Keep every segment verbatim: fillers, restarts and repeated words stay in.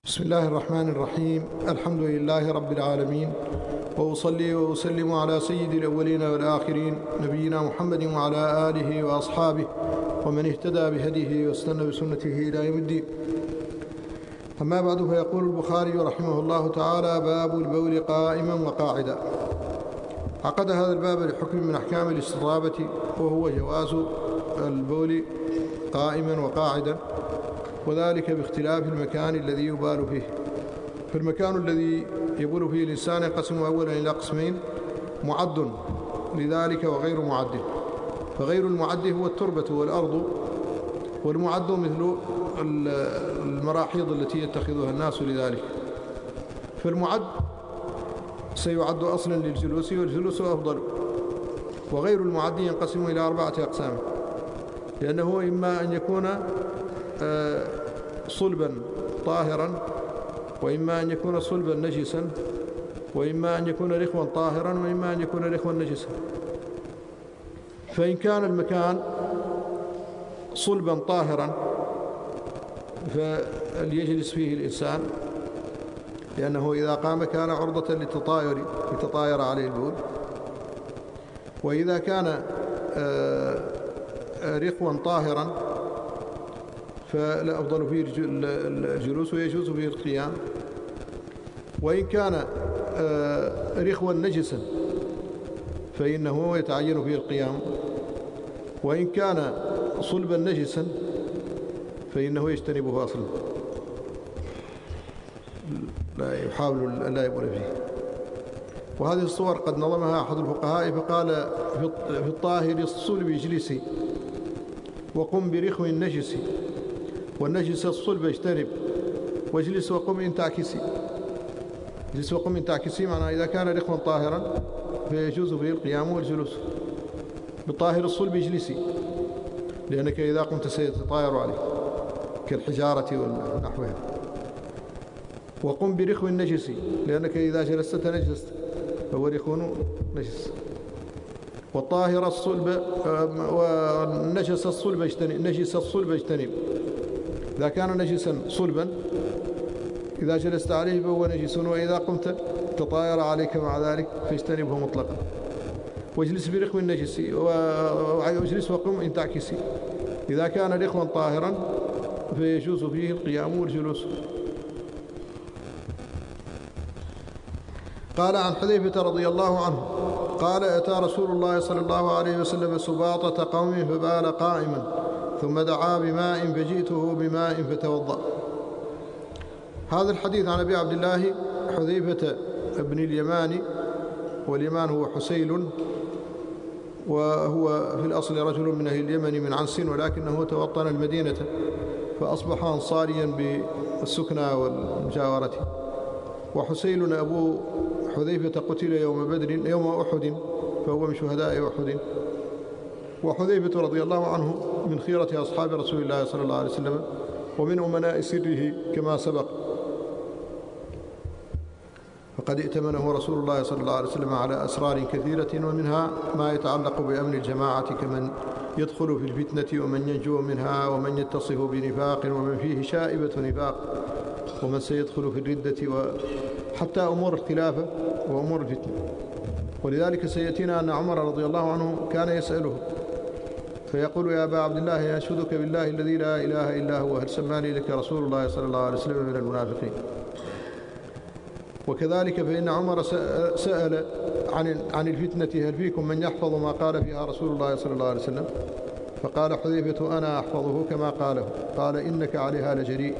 بسم الله الرحمن الرحيم. الحمد لله رب العالمين، وأصلي وأسلم على سيد الأولين والآخرين نبينا محمد وعلى آله وأصحابه ومن اهتدى بهديه واستنى بسنته إلى يوم الدين. أما بعد، فيقول البخاري رحمه الله تعالى: باب البول قائما وقاعدا. عقد هذا الباب لحكم من أحكام الاستطابة، وهو جواز البول قائما وقاعدا، وذلك باختلاف المكان الذي يبال فيه. فالمكان الذي يبول فيه الإنسان ينقسم أولا إلى قسمين: معد لذلك وغير معد. فغير المعد هو التربة والأرض، والمعد مثل المراحيض التي يتخذها الناس لذلك. فالمعد سيعد أصلا للجلوس، والجلوس أفضل. وغير المعد ينقسم إلى أربعة أقسام، لأنه إما أن يكون صلبا طاهرا، وإما أن يكون صلبا نجسا، وإما أن يكون رخوا طاهرا، وإما أن يكون رخوا نجسا. فإن كان المكان صلبا طاهرا فليجلس فيه الإنسان، لأنه إذا قام كان عرضة للتطاير يتطاير عليه البول. وإذا كان رخوا طاهرا فالأفضل فيه الجلوس ويجوز فيه القيام. وإن كان رخوا نجسا فإنه يتعين فيه القيام. وإن كان صلبا نجسا فإنه يجتنبه أصلا، لا يحاول لا يبول فيه. وهذه الصور قد نظمها أحد الفقهاء فقال: في الطاهر الصلب اجلسي، وقم برخو النجس، والنجس الصلب اجتنب، واجلس وقم إن تعكسي. اجلس وقم إن تعكسي معناه إذا كان رخوا طاهرا فيجوز فيه القيام والجلوس. بالطاهر الصلب اجلسي، لأنك إذا قمت سيتطاير عليه كالحجارة ونحوها. وقم برخو النجس، لأنك إذا جلست تنجست، فهو رخو نجس. والطاهر الصلب والنجس الصلب اجتنب، نجس الصلب اجتنب. إذا كان نجسا صلبا إذا جلست عليه فهو نجس، وإذا قمت تطاير عليك مع ذلك فاجتنبه مطلقا. واجلس برخو النجس، واجلس وقم إن تعكسي. إذا كان رخوا طاهرا فيجوز فيه القيام والجلوس. قال عن حذيفة رضي الله عنه قال: أتى رسول الله صلى الله عليه وسلم سباطة قوم فبال قائما، ثم دعا بماء فجئته بماء فتوضأ. هذا الحديث عن أبي عبد الله حذيفة بن اليمان، واليمان هو حسيل، وهو في الأصل رجل من أهل اليمن من عنس، ولكنه توطن المدينة فأصبح أنصاريا بالسكنى والمجاورة. وحسيل أبو حذيفة قتل يوم بدر يوم أحد، فهو من شهداء أحد. وحذيفة رضي الله عنه من خيرة أصحاب رسول الله صلى الله عليه وسلم، ومن أمناء سره كما سبق. فقد ائتمنه رسول الله صلى الله عليه وسلم على أسرار كثيرة، ومنها ما يتعلق بأمن الجماعة، كمن يدخل في الفتنة ومن ينجو منها، ومن يتصف بنفاق ومن فيه شائبة نفاق، ومن سيدخل في الردة، وحتى أمور الخلافة وأمور الفتنة. ولذلك سيأتينا أن عمر رضي الله عنه كان يسأله فيقول: يا أبا عبد الله، أشهدك بالله الذي لا إله إلا هو، هل سماني لك رسول الله صلى الله عليه وسلم من المنافقين؟ وكذلك فإن عمر سأل عن عن الفتنة: هل فيكم من يحفظ ما قال فيها رسول الله صلى الله عليه وسلم؟ فقال حذيفة: أنا أحفظه كما قاله. قال: إنك عليها لجريء.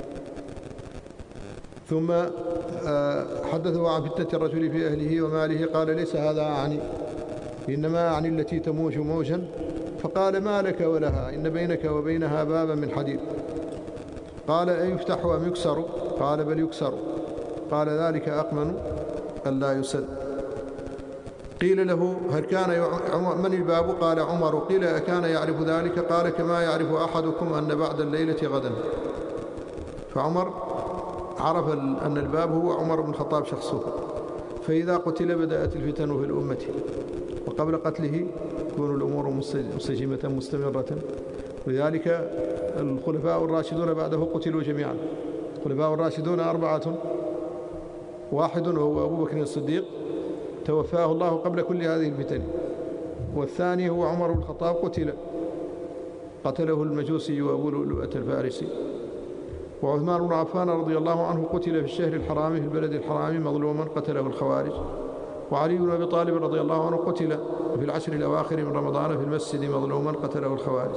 ثم حدثه عن فتنة الرجل في أهله وماله. قال: ليس هذا أعني، إنما أعني التي تموج موجا. فقال: ما لك ولها؟ إن بينك وبينها بابا من حديد. قال: أيفتح أم يكسر؟ قال: بل يكسر. قال: ذلك أقمن ألا يسد. قيل له: هل كان من الباب؟ قال: عمر. قيل: أكان يعرف ذلك؟ قال: كما يعرف أحدكم أن بعد الليلة غدا. فعمر عرف أن الباب هو عمر بن الخطاب شخصه. فإذا قتل بدأت الفتن في الأمة، وقبل قتله تكون الأمور منسجمة مستمرة. ولذلك الخلفاء الراشدون بعده قتلوا جميعا، الخلفاء الراشدون أربعة: واحد وهو أبو بكر الصديق توفاه الله قبل كل هذه الفتن، والثاني هو عمر بن الخطاب قتل قتله المجوسي وأبو لؤلؤة الفارسي، وعثمان بن عفان رضي الله عنه قتل في الشهر الحرام في البلد الحرام مظلوما قتله الخوارج، وعلي بن أبي طالب رضي الله عنه قتل في العشر الأواخر من رمضان في المسجد مظلوما قتله الخوارج.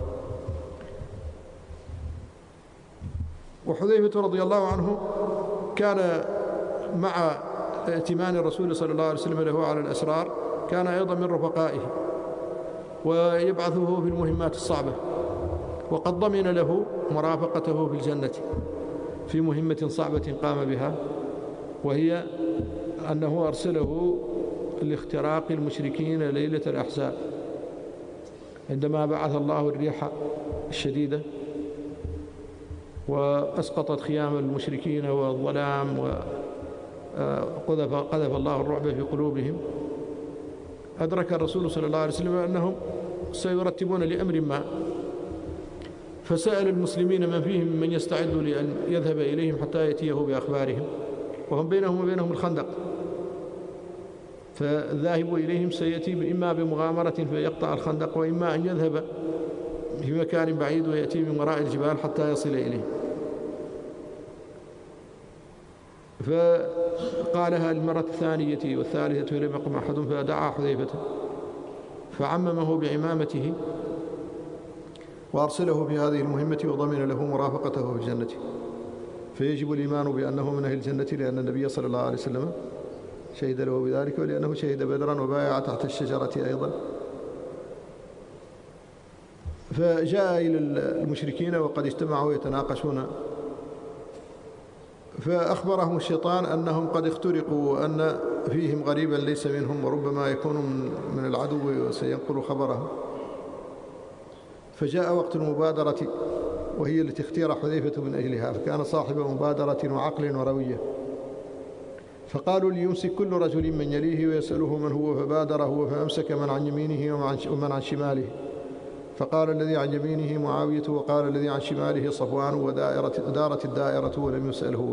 وحذيفة رضي الله عنه كان مع ائتمان الرسول صلى الله عليه وسلم له على الأسرار كان أيضا من رفقائه ويبعثه في المهمات الصعبة، وقد ضمن له مرافقته في الجنة في مهمة صعبة قام بها، وهي أنه أرسله لاختراق المشركين ليلة الأحزاب عندما بعث الله الريح الشديدة وأسقطت خيام المشركين والظلام، وقذف قذف الله الرعب في قلوبهم. أدرك الرسول صلى الله عليه وسلم أنهم سيرتبون لأمر ما، فسأل المسلمين من فيهم من يستعد لأن يذهب إليهم حتى يأتيه بأخبارهم، وهم بينهم وبينهم الخندق، فالذاهب إليهم سيأتي إما بمغامرة فيقطع الخندق، وإما أن يذهب في مكان بعيد ويأتي من وراء الجبال حتى يصل إليه. فقالها المرة الثانية والثالثة ولم يقم أحد، فدعا حذيفة فعممه بعمامته وأرسله في هذه المهمة وضمن له مرافقته في الجنة. فيجب الإيمان بأنه من أهل الجنة لأن النبي صلى الله عليه وسلم شهد له بذلك، ولأنه شهد بدرا وبايع تحت الشجرة أيضا. فجاء إلى المشركين وقد اجتمعوا يتناقشون، فأخبرهم الشيطان أنهم قد اخترقوا وأن فيهم غريبا ليس منهم وربما يكون من العدو وسينقل خبره. فجاء وقت المبادرة وهي التي اختير حذيفة من أجلها، فكان صاحب مبادرة وعقل وروية. فقالوا ليمسك كل رجل من يليه ويسأله من هو، فبادر هو فأمسك من عن يمينه ومن عن شماله، فقال الذي عن يمينه معاوية وقال الذي عن شماله صفوان، ودارت الدائرة ولم يسأل هو.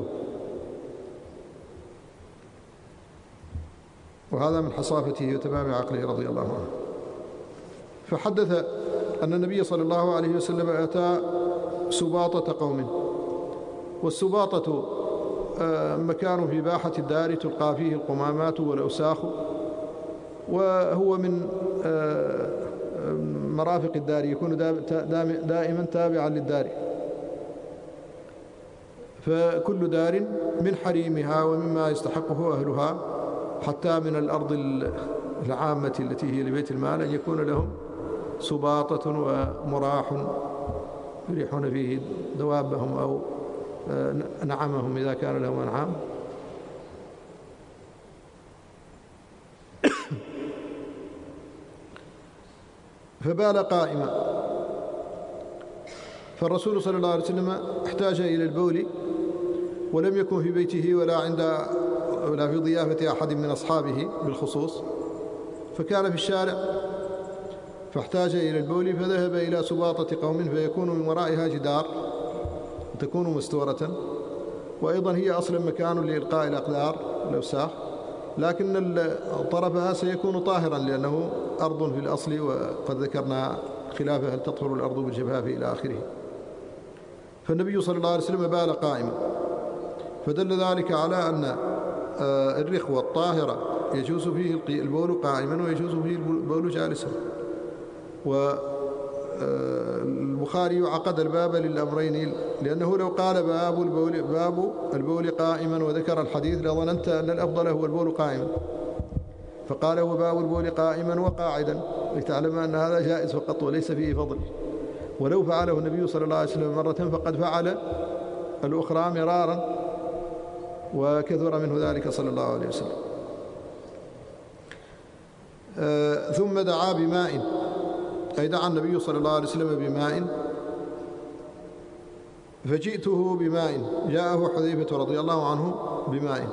وهذا من حصافته وتمام عقله رضي الله عنه. فحدث أن النبي صلى الله عليه وسلم أتى سباطة قوم، والسباطة مكان في باحة الدار تلقى فيه القمامات والأوساخ، وهو من مرافق الدار، يكون دائما تابعا للدار. فكل دار من حريمها ومما يستحقه أهلها، حتى من الأرض العامة التي هي لبيت المال، أن يكون لهم سباطة ومراح يريحون فيه دوابهم أو نعمهم إذا كان لهم أنعام. فبال قائما، فالرسول صلى الله عليه وسلم احتاج إلى البول ولم يكن في بيته ولا عند ولا في ضيافة أحد من أصحابه بالخصوص، فكان في الشارع فاحتاج إلى البول، فذهب إلى سباطة قوم فيكون من ورائها جدار تكون مستورة، وأيضا هي أصلا مكان لإلقاء الأقدار والأوساخ، لكن طرفها سيكون طاهرا لأنه أرض في الأصل، وقد ذكرنا خلافه هل تطهر الأرض بالجفاف إلى آخره. فالنبي صلى الله عليه وسلم بال قائما، فدل ذلك على أن الرخوة الطاهرة يجوز فيه البول قائما ويجوز فيه البول جالسا. والبخاري عقد الباب للأمرين، لأنه لو قال باب البول, باب البول قائما وذكر الحديث لظننت أن الأفضل هو البول قائما، فقال وباب البول قائما وقاعدا، لتعلم أن هذا جائز فقط وليس فيه فضل. ولو فعله النبي صلى الله عليه وسلم مرة فقد فعل الأخرى مرارا، وكثر منه ذلك صلى الله عليه وسلم. آه ثم دعا بماء، أي دعا النبي صلى الله عليه وسلم بماء، فجئته بماء، جاءه حذيفة رضي الله عنه بماء.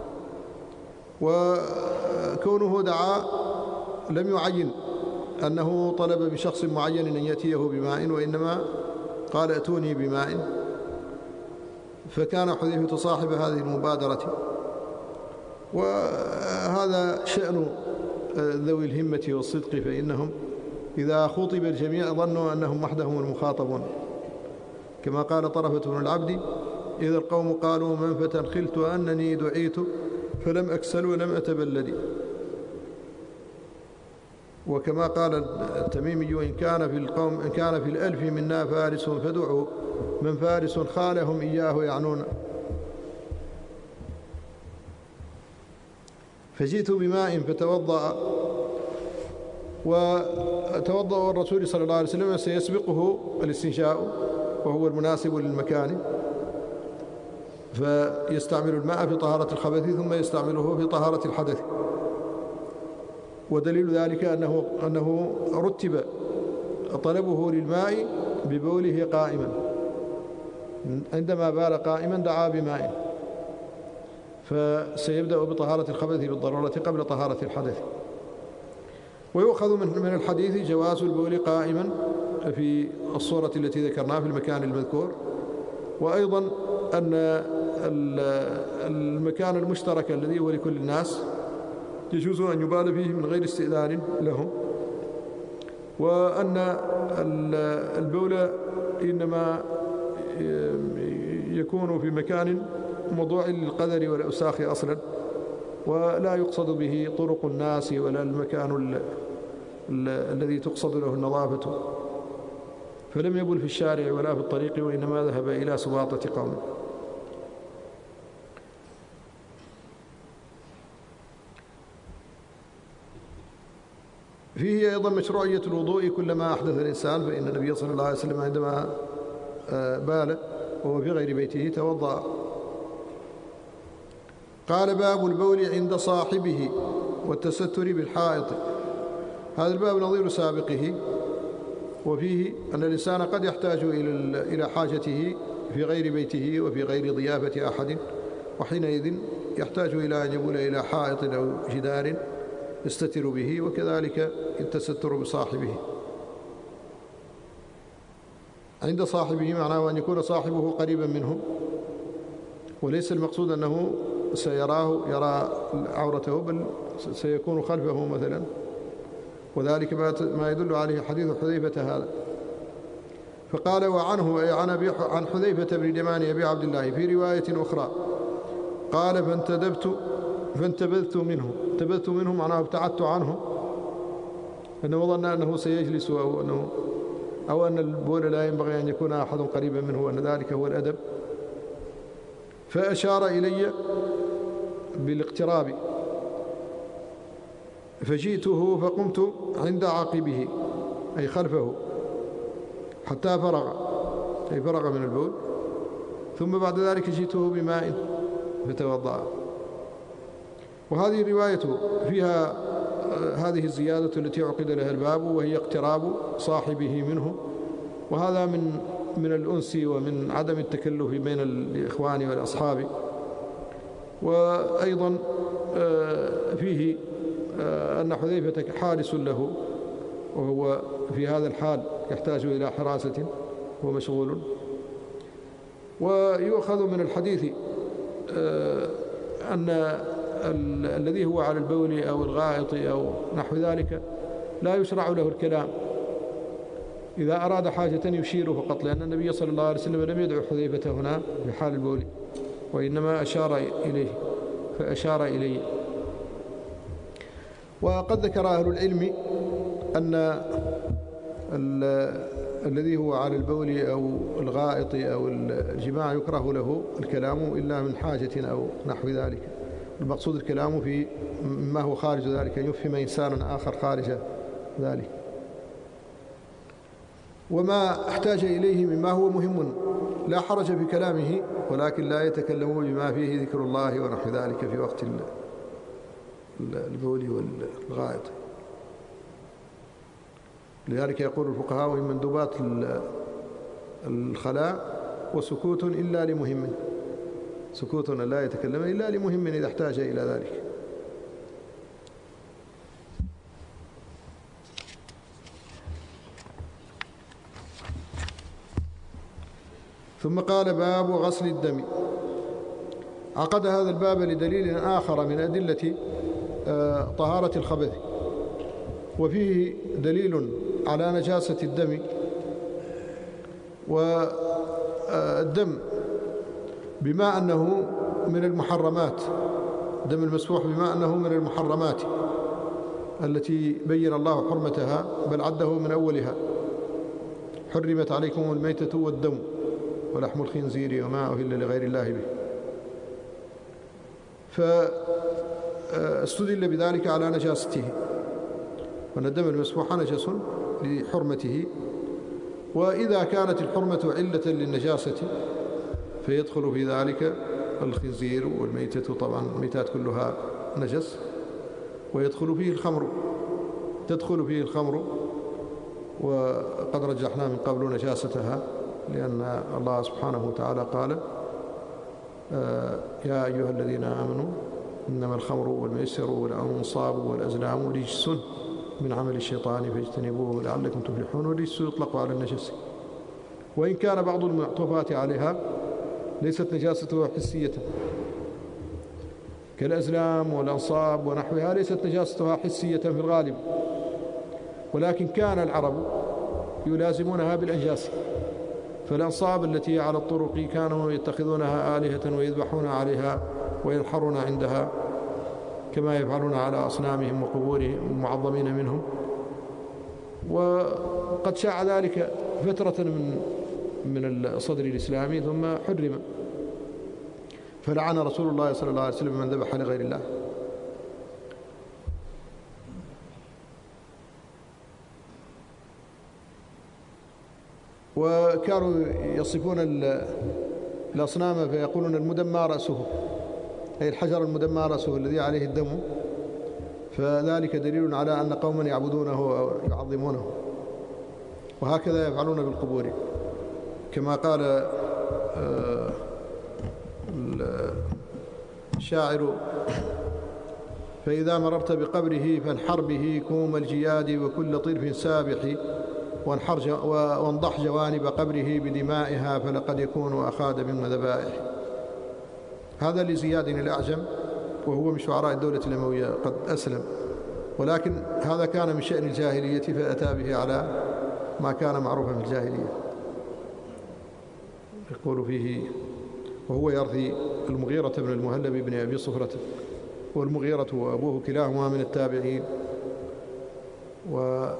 وكونه دعا لم يعين أنه طلب بشخص معين أن يأتيه بماء، وإنما قال ائتوني بماء. فكان حذيفة صاحب هذه المبادرة. وهذا شأن ذوي الهمة والصدق، فإنهم إذا خطب الجميع ظنوا أنهم وحدهم المخاطبون، كما قال طرفة بن العبد: إذا القوم قالوا من فتى خلت أنني دعيت فلم أكسل ولم أتبلد. وكما قال التميمي: إن كان في القوم إن كان في الألف منا فارس فدعوا من فارس خالهم إياه يعنون. فجئت بماء فتوضأ، وتوضأ الرسول صلى الله عليه وسلم سيسبقه الاستنشاء وهو المناسب للمكان، فيستعمل الماء في طهارة الخبث ثم يستعمله في طهارة الحدث. ودليل ذلك أنه, أنه رتب طلبه للماء ببوله قائما، عندما بال قائما دعا بماء، فسيبدأ بطهارة الخبث بالضرورة قبل طهارة الحدث. ويؤخذ من الحديث جواز البول قائما في الصورة التي ذكرناها في المكان المذكور، وأيضا أن المكان المشترك الذي هو لكل الناس يجوز أن يبال فيه من غير استئذان لهم، وأن البول إنما يكون في مكان موضوع للقذر والأوساخ أصلا، ولا يقصد به طرق الناس ولا المكان الذي تقصد له النظافة، فلم يبل في الشارع ولا في الطريق، وإنما ذهب إلى سباطة قوم. فيه أيضا مشروعية الوضوء كلما أحدث الإنسان، فإن النبي صلى الله عليه وسلم عندما بال وهو في غير بيته توضأ. قال: باب البول عند صاحبه والتستر بالحائط. هذا الباب نظير سابقه، وفيه أن الإنسان قد يحتاج إلى حاجته في غير بيته وفي غير ضيافة أحد، وحينئذ يحتاج إلى أن يبول إلى حائط أو جدار يستتر به، وكذلك التستر بصاحبه. عند صاحبه معناه أن يكون صاحبه قريبا منه، وليس المقصود أنه سيراه يرى عورته، بل سيكون خلفه مثلا، وذلك ما يدل عليه حديث حذيفة هذا. فقال: وعنه أي عن حذيفة بن اليمان أبي عبد الله في رواية أخرى قال: فانتدبت فانتبذت منه. انتبذت منه معناه ابتعدت عنه، أنه ظن أنه سيجلس أو أنه أو أن البول لا ينبغي أن يكون أحد قريبا منه، وأن ذلك هو الأدب. فأشار إلي بالاقتراب، فجئته فقمت عند عاقبه أي خلفه حتى فرغ أي فرغ من البول، ثم بعد ذلك جئته بماء فتوضأ. وهذه الرواية فيها هذه الزيادة التي عقد لها الباب، وهي اقتراب صاحبه منه، وهذا من من الأنس ومن عدم التكلف بين الإخوان والأصحاب. وأيضا فيه أن حذيفة حارس له، وهو في هذا الحال يحتاج إلى حراسة ومشغول. ويؤخذ من الحديث أن الذي هو على البول أو الغائط أو نحو ذلك لا يشرع له الكلام، إذا أراد حاجة يشير فقط، لأن النبي صلى الله عليه وسلم لم يدعو حذيفة هنا في حال البول، وإنما أشار إليه فأشار إليه. وقد ذكر أهل العلم أن الذي هو على البول أو الغائط أو الجماع يكره له الكلام إلا من حاجة أو نحو ذلك. المقصود الكلام في ما هو خارج ذلك، يفهم إنسانا آخر خارج ذلك. وما احتاج إليه مما هو مهم لا حرج في كلامه، ولكن لا يتكلم بما فيه ذكر الله ونحو ذلك في وقت البول والغائط. لذلك يقول الفقهاء: من مندوبات الخلاء وسكوت إلا لمهم، سكوت لا يتكلم إلا لمهم إذا احتاج إلى ذلك. ثم قال باب غسل الدم. عقد هذا الباب لدليل آخر من أدلة طهارة الخبث، وفيه دليل على نجاسة الدم. والدم بما أنه من المحرمات، دم المسفوح بما أنه من المحرمات التي بين الله حرمتها، بل عده من أولها: حرمت عليكم الميتة والدم ولحم الخنزير وما أهل لغير الله به. فاستدل بذلك على نجاسته، وأن الدم المسفوح نجس لحرمته، وإذا كانت الحرمة علة للنجاسة فيدخل في ذلك الخنزير والميتة، طبعا الميتات كلها نجس، ويدخل فيه الخمر تدخل فيه الخمر، وقد رجحنا من قبل نجاستها، لأن الله سبحانه وتعالى قال: آه يا أيها الذين آمنوا إنما الخمر والميسر والأنصاب والأزلام رجس من عمل الشيطان فاجتنبوه لعلكم تفلحون. والرجس يطلق على النجس، وإن كان بعض المعطوفات عليها ليست نجاستها حسية، كالأزلام والأنصاب ونحوها ليست نجاستها حسية في الغالب، ولكن كان العرب يلازمونها بالأنجاس. فالأنصاب التي على الطرق كانوا يتخذونها آلهة ويذبحون عليها وينحرون عندها كما يفعلون على أصنامهم وقبورهم المعظمين منهم، وقد شاع ذلك فترة من من الصدر الإسلامي ثم حرم، فلعن رسول الله صلى الله عليه وسلم من ذبح لغير الله. وكانوا يصفون الأصنام فيقولون المدمى رأسه، أي الحجر المدمى رأسه الذي عليه الدم، فذلك دليل على أن قوما يعبدونه أو يعظمونه، وهكذا يفعلون بالقبور، كما قال الشاعر: فإذا مررت بقبره فانحر به كوم الجياد وكل طرف سابح، وانضح جوانب قبره بدمائها فلقد يكون أخاد من ذبائح. هذا لزياد الأعجم، وهو من شعراء الدولة الأموية، قد أسلم، ولكن هذا كان من شأن الجاهلية فأتى به على ما كان معروفا في الجاهلية. يقول فيه: وهو يرثي المغيرة بن المهلب بن أبي صفرة، والمغيرة وأبوه كلاهما من التابعين، وكان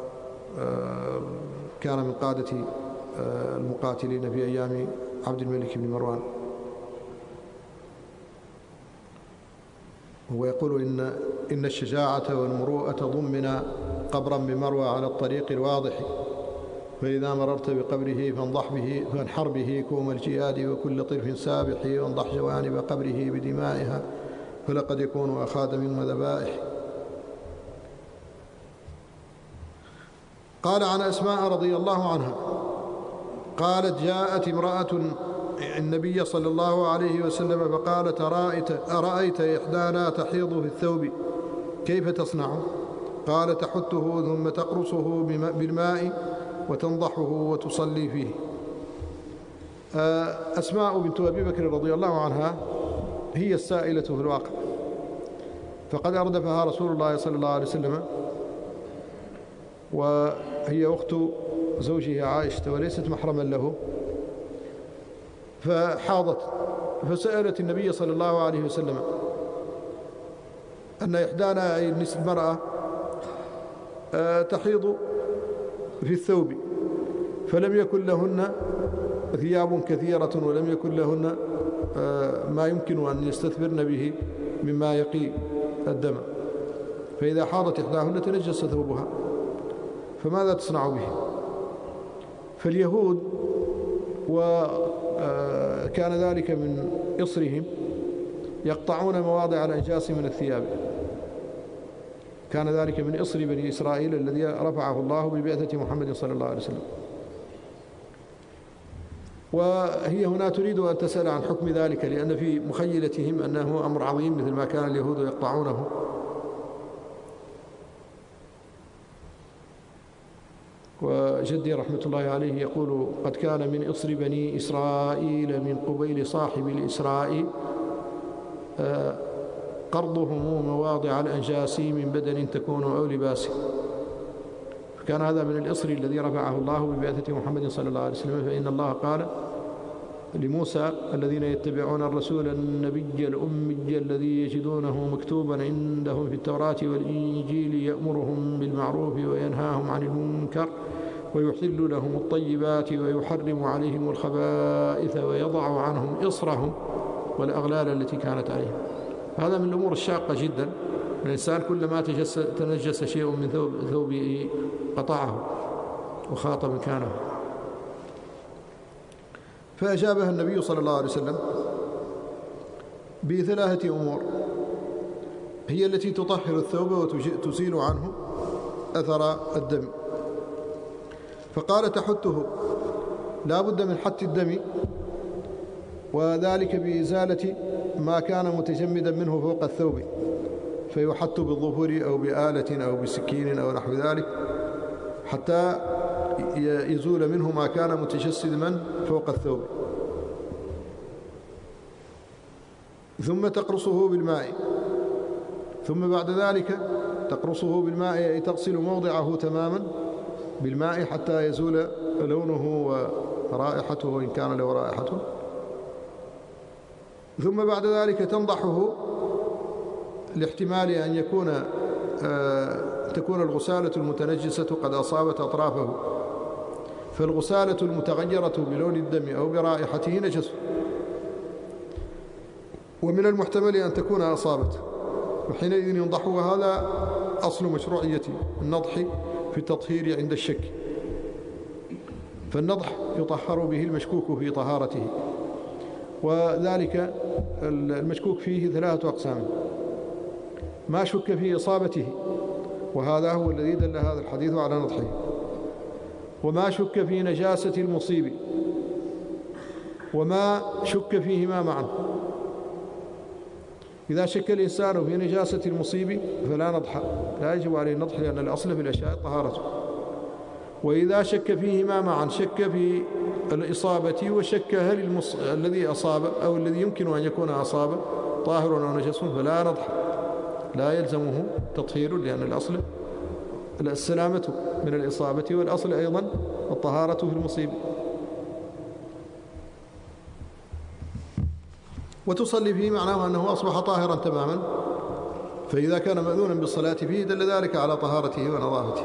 من قادة المقاتلين في أيام عبد الملك بن مروان. هو يقول: إن إن الشجاعة والمروءة ضمن قبرا بمروى على الطريق الواضح، فإذا مررت بقبره فانضح به فانحر به كوم الجياد وكل طرف سابح، وانضح جوانب قبره بدمائها فلقد يكون أخاد من ذبائح. قال عن أسماء رضي الله عنها قالت: جاءت امرأة النبي صلى الله عليه وسلم فقالت: أرأيت, أرأيت إحدانا تحيض في الثوب كيف تصنع؟ قال: تحته ثم تقرصه بالماء وتنضحه وتصلي فيه. أسماء بنت أبي بكر رضي الله عنها هي السائلة في الواقع، فقد أردفها رسول الله صلى الله عليه وسلم، وهي أخت زوجها عائشة وليست محرما له، فحاضت فسألت النبي صلى الله عليه وسلم أن إحدانا أي المرأة تحيض في الثوب، فلم يكن لهن ثياب كثيرة ولم يكن لهن ما يمكن أن يستثمرن به مما يقي الدم، فإذا حاضت إحداهن تنجس ثوبها، فماذا تصنع به؟ فاليهود، وكان ذلك من إصرهم، يقطعون مواضع الأنجاس من الثياب، كان ذلك من إصر بني إسرائيل الذي رفعه الله ببعثة محمد صلى الله عليه وسلم. وهي هنا تريد أن تسأل عن حكم ذلك، لأن في مخيلتهم أنه أمر عظيم مثل ما كان اليهود يقطعونه. وجدي رحمة الله عليه يقول: قد كان من إصر بني إسرائيل من قبيل صاحب الإسراء قرضهم مواضع الأنجاس من بدن تكون أو لباس. فكان هذا من الإصر الذي رفعه الله ببعثة محمد صلى الله عليه وسلم. فإن الله قال لموسى: الذين يتبعون الرسول النبي الأمي الذي يجدونه مكتوبا عندهم في التوراة والإنجيل يأمرهم بالمعروف وينهاهم عن المنكر ويحل لهم الطيبات ويحرم عليهم الخبائث ويضع عنهم إصرهم والأغلال التي كانت عليهم. هذا من الأمور الشاقة جدا. الإنسان كلما تنجس شيء من ثوب ثوبه قطعه وخاط مكانه. فأجابها النبي صلى الله عليه وسلم بثلاثة أمور هي التي تطهر الثوب وتزيل عنه أثر الدم. فقال: تحته، لا بد من حت الدم، وذلك بإزالة ما كان متجمدا منه فوق الثوب، فيحت بالظفر أو بآلة أو بسكين أو نحو ذلك حتى يزول منه ما كان متجسدا فوق الثوب. ثم تقرصه بالماء، ثم بعد ذلك تقرصه بالماء أي تغسل موضعه تماما بالماء حتى يزول لونه ورائحته إن كان له رائحة. ثم بعد ذلك تنضحه لاحتمال أن يكون آه تكون الغسالة المتنجسة قد أصابت أطرافه، فالغسالة المتغيرة بلون الدم أو برائحته نجس، ومن المحتمل أن تكون أصابت، وحينئذ ينضح. وهذا أصل مشروعية النضح في التطهير عند الشك. فالنضح يطهر به المشكوك في طهارته، وذلك المشكوك فيه ثلاثة أقسام: ما شك في إصابته، وهذا هو الذي دل هذا الحديث على نضحه، وما شك في نجاسة المصيب، وما شك فيهما معا. إذا شك الإنسان في نجاسة المصيب فلا نضح، لا يجب عليه النضح، لأن الأصل في الأشياء طهارته. وإذا شك فيهما معا، شك في الإصابة وشك هل المص... الذي أصاب أو الذي يمكن أن يكون أصاب طاهر أو نجس، فلا نضح، لا يلزمه تطهير، لأن الأصل السلامة من الإصابة، والأصل أيضا الطهارة في المصيب. وتصلي فيه معناه أنه أصبح طاهرا تماما، فإذا كان مأذونا بالصلاة فيه دل ذلك على طهارته ونظافته.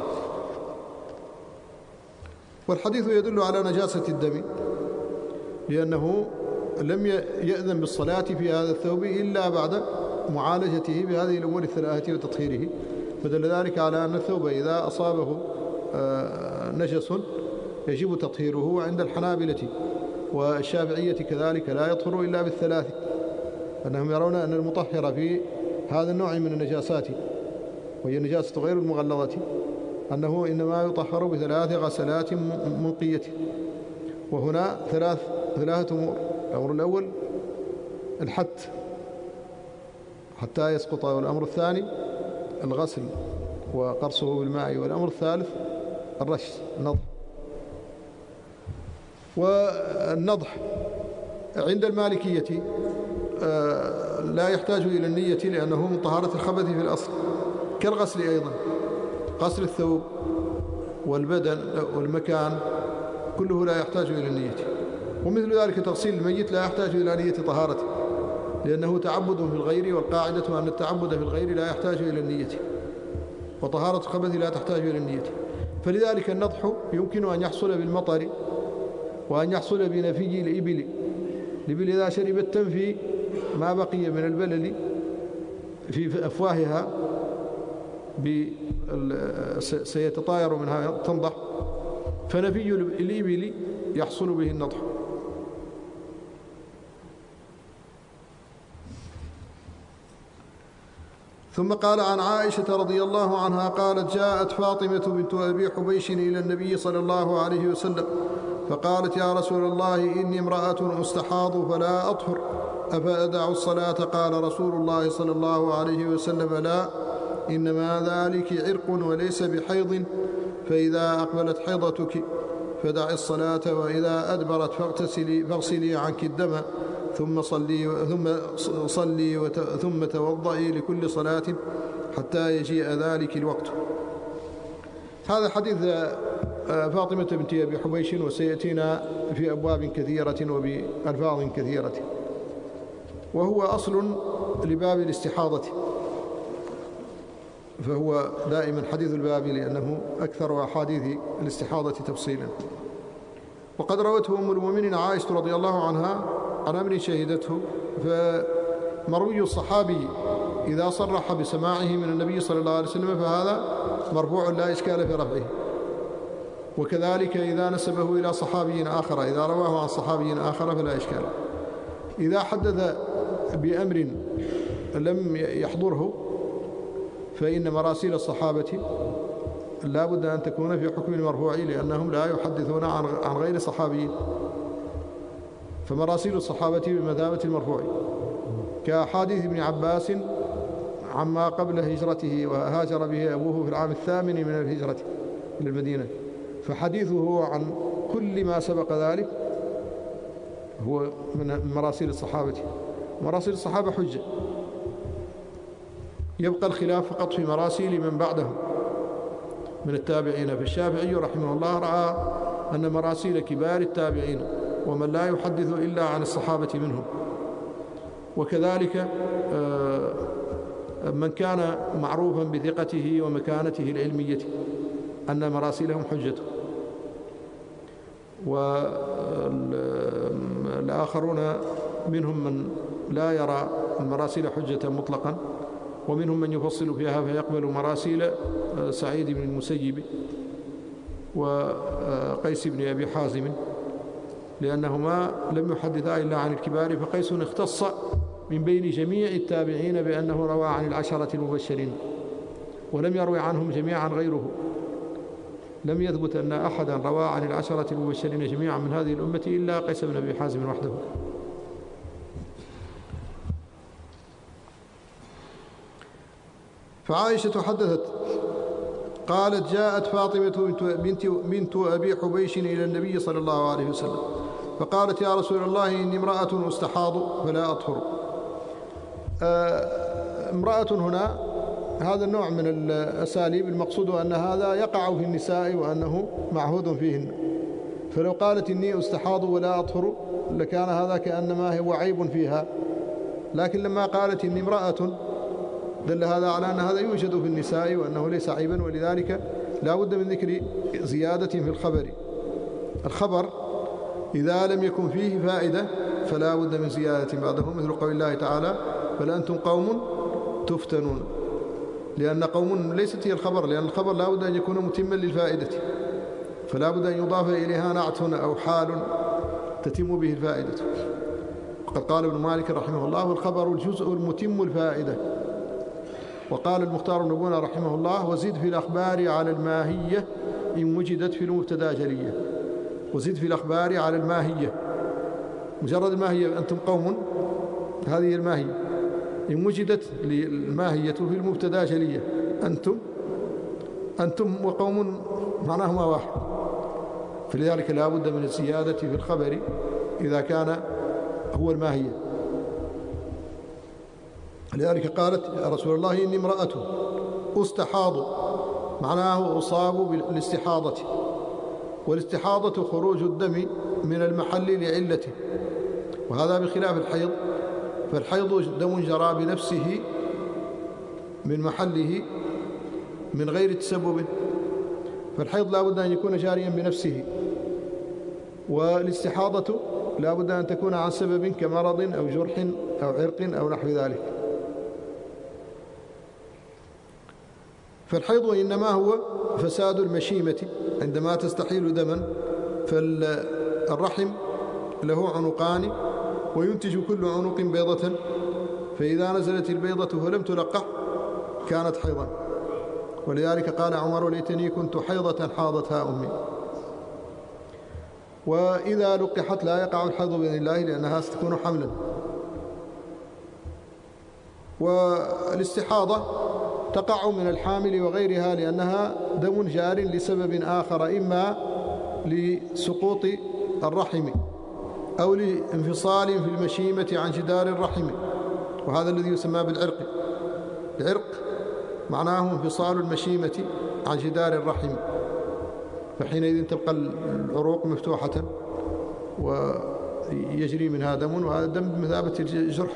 والحديث يدل على نجاسة الدم، لأنه لم يأذن بالصلاة في هذا الثوب إلا بعد معالجته بهذه الأمور الثلاثة وتطهيره، فدل ذلك على أن الثوب إذا أصابه نجس يجب تطهيره. عند الحنابلة والشافعية كذلك لا يطهر إلا بالثلاث، أنهم يرون أن المطهر في هذا النوع من النجاسات، وهي النجاسة غير المغلظة، أنه إنما يطهر بثلاث غسلات منقية. وهنا ثلاث ثلاثة أمور: الأمر الأول الحت حتى يسقط، والأمر الثاني الغسل وقرصه بالماء، والأمر الثالث الرش النضح. والنضح عند المالكية لا يحتاج إلى النية، لأنه من طهارة الخبث في الأصل، كالغسل أيضا. غسل الثوب والبدن والمكان كله لا يحتاج إلى النية، ومثل ذلك تغسيل الميت لا يحتاج إلى نية طهارته، لأنه تعبد في الغير، والقاعدة أن التعبد في الغير لا يحتاج إلى النية، وطهارة الخبث لا تحتاج إلى النية. فلذلك النضح يمكن أن يحصل بالمطر، وأن يحصل بنفي الإبل. الإبل إذا شربت تنفي ما بقي من البلل في أفواهها، سيتطاير منها تنضح، فنفي الإبل يحصل به النضح. ثم قال: عن عائشة رضي الله عنها قالت: جاءت فاطمة بنت أبي حبيش إلى النبي صلى الله عليه وسلم فقالت: يا رسول الله، إني امرأة أستحاض فلا أطهر، أفأدع الصلاة؟ قال رسول الله صلى الله عليه وسلم: لا، إنما ذلك عرق وليس بحيض، فإذا أقبلت حيضتك فدعي الصلاة، وإذا أدبرت فاغتسلي فاغسلي عنك الدم، ثم صلي ثم صلي ثم توضئي لكل صلاة حتى يجيء ذلك الوقت. هذا حديث فاطمة بنت أبي حبيش، وسيأتينا في أبواب كثيرة وبألفاظ كثيرة، وهو أصل لباب الاستحاضة، فهو دائما حديث الباب لأنه أكثر أحاديث الاستحاضة تفصيلا. وقد روته أم المؤمنين عائشة رضي الله عنها عن أمر شهدته، فمروي الصحابي إذا صرح بسماعه من النبي صلى الله عليه وسلم فهذا مرفوع لا إشكال في رفعه، وكذلك إذا نسبه إلى صحابي آخر، إذا رواه عن صحابي آخر فلا إشكال. إذا حدث بأمر لم يحضره فإن مراسيل الصحابة لا بد أن تكون في حكم المرفوع، لأنهم لا يحدثون عن غير صحابيين، فمراسيل الصحابة بمثابة المرفوع، كأحاديث ابن عباس عما قبل هجرته وهاجر به أبوه في العام الثامن من الهجرة إلى المدينة، فحديثه عن كل ما سبق ذلك هو من مراسيل الصحابة. مراسيل الصحابة حجة، يبقى الخلاف فقط في مراسيل من بعدهم من التابعين. فالشافعي رحمه الله رأى أن مراسيل كبار التابعين ومن لا يحدث إلا عن الصحابة منهم، وكذلك من كان معروفا بثقته ومكانته العلمية أن مراسيلهم حجة. والآخرون منهم من لا يرى المراسيل حجة مطلقا، ومنهم من يفصل فيها فيقبل مراسيل سعيد بن المسيب وقيس بن أبي حازم، لأنهما لم يحدثا إلا عن الكبار، فقيس اختص من بين جميع التابعين بأنه روى عن العشرة المبشرين، ولم يروي عنهم جميعا غيره. لم يثبت أن أحدا روى عن العشرة المبشرين جميعا من هذه الأمة إلا قيس بن أبي حازم وحده. فعائشة حدثت قالت: جاءت فاطمة بنت, بنت أبي حبيش إلى النبي صلى الله عليه وسلم فقالت: يا رسول الله إني امرأة أستحاض فلا أطهر. امرأة هنا هذا النوع من الأساليب، المقصود أن هذا يقع في النساء وأنه معهود فيهن، فلو قالت إني أستحاض ولا أطهر لكان هذا كأنما هو عيب فيها، لكن لما قالت إني امرأة دل هذا على أن هذا يوجد في النساء وأنه ليس عيبا، ولذلك لا بد من ذكر زيادة في الخبر. الخبر إذا لم يكن فيه فائدة فلا بد من زيادة بعده، مثل قول الله تعالى: بل أنتم قوم تفتنون، لأن قوم ليست هي الخبر، لأن الخبر لا بد أن يكون متما للفائدة، فلا بد أن يضاف إليها نعت أو حال تتم به الفائدة. وقد قال ابن مالك رحمه الله: والخبر الجزء المتم الفائدة. وقال المختار بن بونة رحمه الله: وزد في الأخبار على الماهية إن وجدت في المبتدا جلية. وزد في الأخبار على الماهية، مجرد الماهية أنتم قوم، هذه الماهية، إن وجدت الماهية في المبتدا جلية، أنتم أنتم وقوم معناهما واحد، فلذلك لا بد من الزيادة في الخبر إذا كان هو الماهية. لذلك قالت: يا رسول الله إني امرأة أستحاض، معناه أصاب بالاستحاضة، والاستحاضة خروج الدم من المحل لعلته، وهذا بخلاف الحيض، فالحيض دم جرى بنفسه من محله من غير تسبب، فالحيض لا بد أن يكون جاريا بنفسه، والاستحاضة لا بد أن تكون عن سبب كمرض أو جرح أو عرق أو نحو ذلك. فالحيض إنما هو فساد المشيمة عندما تستحيل دما، فالرحم له عنقان وينتج كل عنق بيضة، فإذا نزلت البيضة فلم تلقح كانت حيضا، ولذلك قال عمر: ليتني كنت حيضة حاضتها أمي. وإذا لقحت لا يقع الحيض بإذن الله لأنها ستكون حملا. والاستحاضة تقع من الحامل وغيرها لأنها دم جار لسبب آخر، إما لسقوط الرحم أو لانفصال في المشيمة عن جدار الرحم، وهذا الذي يسمى بالعرق. العرق معناه انفصال المشيمة عن جدار الرحم، فحينئذ تبقى العروق مفتوحة ويجري منها دم، وهذا الدم بمثابة الجرح.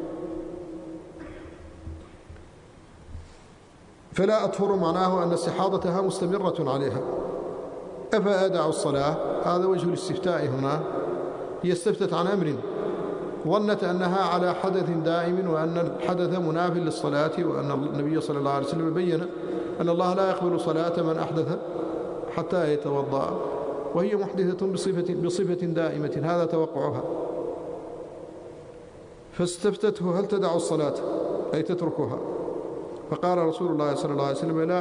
فلا أطهر معناه أن استحاضتها مستمرة عليها. أفأدع الصلاة؟ هذا وجه الاستفتاء هنا. هي استفتت عن أمر، ظنت أنها على حدث دائم وأن الحدث مناف للصلاة، وأن النبي صلى الله عليه وسلم بين أن الله لا يقبل صلاة من أحدث حتى يتوضأ، وهي محدثة بصفة, بصفة دائمة، هذا توقعها. فاستفتته هل تدع الصلاة أي تتركها؟ فقال رسول الله صلى الله عليه وسلم لا.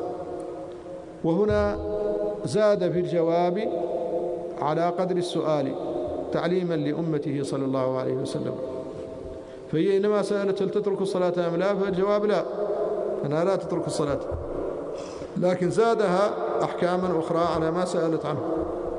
وهنا زاد في الجواب على قدر السؤال تعليما لأمته صلى الله عليه وسلم، فهي إنما سألت هل تترك الصلاة أم لا، فالجواب لا، أنها لا تترك الصلاة، لكن زادها أحكاما أخرى على ما سألت عنه.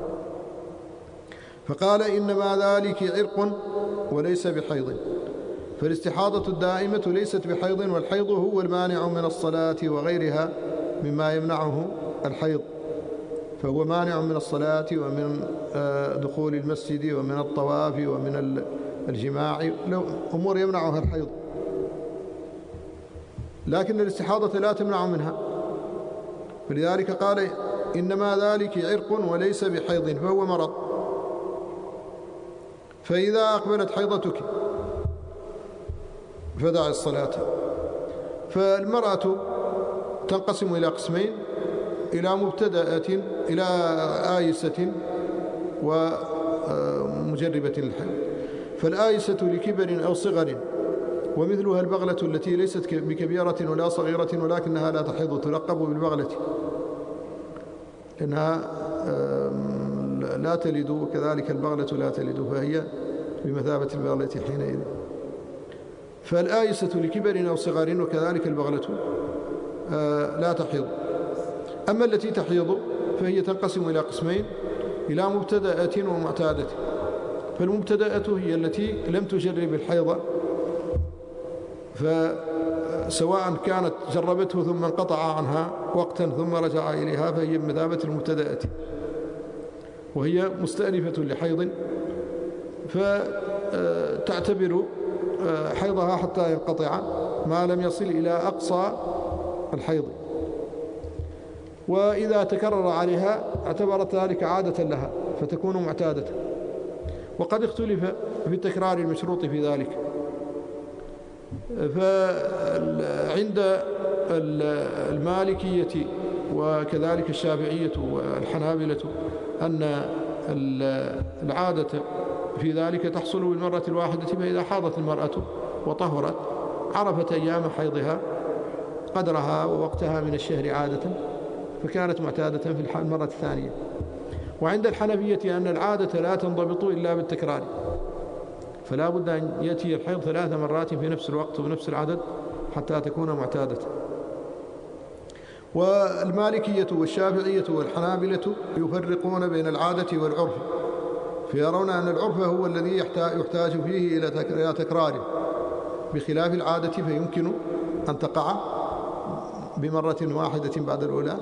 فقال إنما ذلك عرق وليس بحيض، فالاستحاضة الدائمة ليست بحيض، والحيض هو المانع من الصلاة وغيرها مما يمنعه الحيض، فهو مانع من الصلاة ومن دخول المسجد ومن الطواف ومن الجماع، أمور يمنعها الحيض، لكن الاستحاضة لا تمنع منها. فلذلك قال إنما ذلك عرق وليس بحيض، فهو مرض. فإذا أقبلت حيضتك فدع الصلاة. فالمرأة تنقسم إلى قسمين: إلى مبتدأة، إلى آيسة، ومجربة للحيض. فالآيسة لكبر أو صغر، ومثلها البغلة التي ليست بكبيرة ولا صغيرة ولكنها لا تحيض، تلقب بالبغلة لأنها لا تلد، وكذلك البغلة لا تلد، فهي بمثابة البغلة حينئذ. فالآيسة لكبر أو صغر، وكذلك البغلة لا تحيض. أما التي تحيض فهي تنقسم إلى قسمين: إلى مبتدأة ومعتادة. فالمبتدأة هي التي لم تجرب الحيض، فسواء كانت جربته ثم انقطع عنها وقتا ثم رجع إليها فهي بمثابة المبتدأة، وهي مستأنفة لحيض، فتعتبر حيضها حتى ينقطع ما لم يصل إلى أقصى الحيض، وإذا تكرر عليها اعتبرت ذلك عادة لها فتكون معتادة. وقد اختلف في التكرار المشروط في ذلك، فعند المالكية وكذلك الشافعية والحنابلة أن العادة في ذلك تحصل بالمرة الواحدة، فإذا حاضت المرأة وطهرت عرفت أيام حيضها قدرها ووقتها من الشهر عادة، فكانت معتادة في المرة الثانية. وعند الحنفية أن العادة لا تنضبط إلا بالتكرار، فلا بد أن يأتي الحيض ثلاث مرات في نفس الوقت ونفس العدد حتى تكون معتادة. والمالكية والشافعية والحنابلة يفرقون بين العادة والعرف، فيرون أن العرف هو الذي يحتاج فيه إلى تكراره، بخلاف العادة فيمكن أن تقع بمرة واحدة بعد الأولى،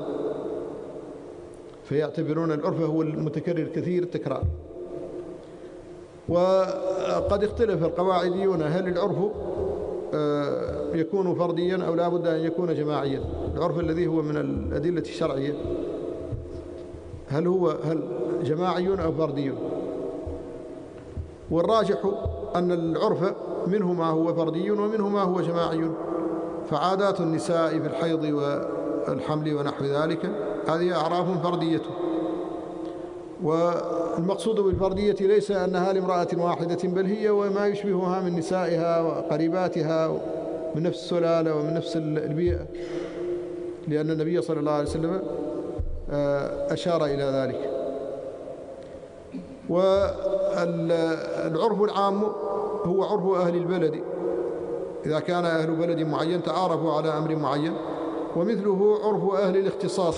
فيعتبرون العرف هو المتكرر كثير التكرار. وقد اختلف القواعديون هل العرف يكون فرديا أو لا بد أن يكون جماعيا. العرف الذي هو من الأدلة الشرعية هل هو هل جماعي أو فردي؟ والراجح أن العرف منه ما هو فردي ومنه ما هو جماعي. فعادات النساء في الحيض والحمل ونحو ذلك هذه أعراف فردية، والمقصود بالفردية ليس أنها لامرأة واحدة، بل هي وما يشبهها من نسائها وقريباتها من نفس السلالة ومن نفس البيئة، لأن النبي صلى الله عليه وسلم أشار إلى ذلك. والعرف العام هو عرف أهل البلد، إذا كان أهل بلد معين تعارفوا على أمر معين. ومثله عرف أهل الاختصاص،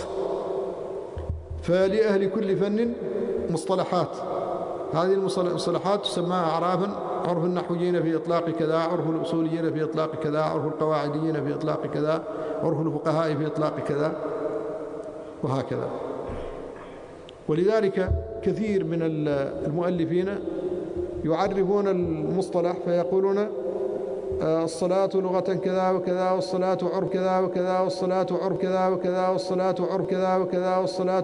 فلأهل كل فن مصطلحات، هذه المصطلحات تسمى أعرافا، عرف النحويين في إطلاق كذا، عرف الأصوليين في إطلاق كذا، عرف القواعديين في إطلاق كذا، عرف الفقهاء في إطلاق كذا، وهكذا. ولذلك كثير من المؤلفين يعرفون المصطلح فيقولون الصلاة لغة كذا وكذا، والصلاة عرف كذا وكذا، والصلاة عرف كذا وكذا، والصلاة عرف كذا وكذا، والصلاة